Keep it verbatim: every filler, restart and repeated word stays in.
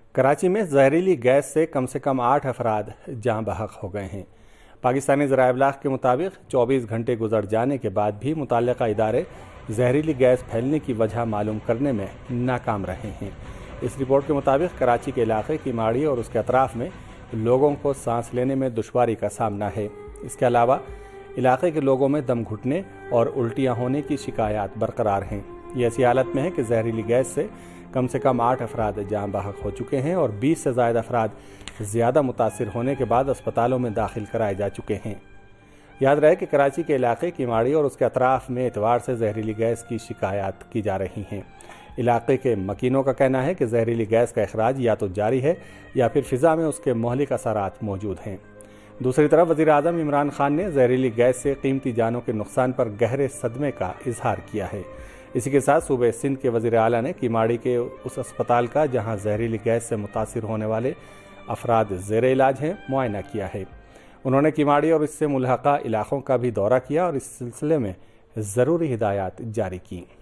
کراچی میں زہریلی گیس سے کم سے کم آٹھ افراد جاں بحق ہو گئے ہیں۔ پاکستانی ذرائع ابلاغ کے مطابق چوبیس گھنٹے گزر جانے کے بعد بھی متعلقہ ادارے زہریلی گیس پھیلنے کی وجہ معلوم کرنے میں ناکام رہے ہیں۔ اس رپورٹ کے مطابق کراچی کے علاقے کی ماڑی اور اس کے اطراف میں لوگوں کو سانس لینے میں دشواری کا سامنا ہے۔ اس کے علاوہ علاقے کے لوگوں میں دم گھٹنے اور الٹیاں ہونے کی شکایات برقرار ہیں۔ یہ ایسی حالت میں ہے کہ زہریلی گیس سے کم سے کم آٹھ افراد جاں بحق ہو چکے ہیں اور بیس سے زائد افراد زیادہ متاثر ہونے کے بعد اسپتالوں میں داخل کرائے جا چکے ہیں۔ یاد رہے کہ کراچی کے علاقے کی ماڑی اور اس کے اطراف میں اتوار سے زہریلی گیس کی شکایات کی جا رہی ہیں۔ علاقے کے مکینوں کا کہنا ہے کہ زہریلی گیس کا اخراج یا تو جاری ہے یا پھر فضا میں اس کے مہلک اثرات موجود ہیں۔ دوسری طرف وزیر اعظم عمران خان نے زہریلی گیس سے قیمتی جانوں کے نقصان پر گہرے صدمے کا اظہار کیا ہے۔ اسی کے ساتھ صوبہ سندھ کے وزیر اعلیٰ نے کیماڑی کے اس اسپتال کا جہاں زہریلی گیس سے متاثر ہونے والے افراد زیر علاج ہیں معائنہ کیا ہے۔ انہوں نے کیماڑی اور اس سے ملحقہ علاقوں کا بھی دورہ کیا اور اس سلسلے میں ضروری ہدایات جاری کیں۔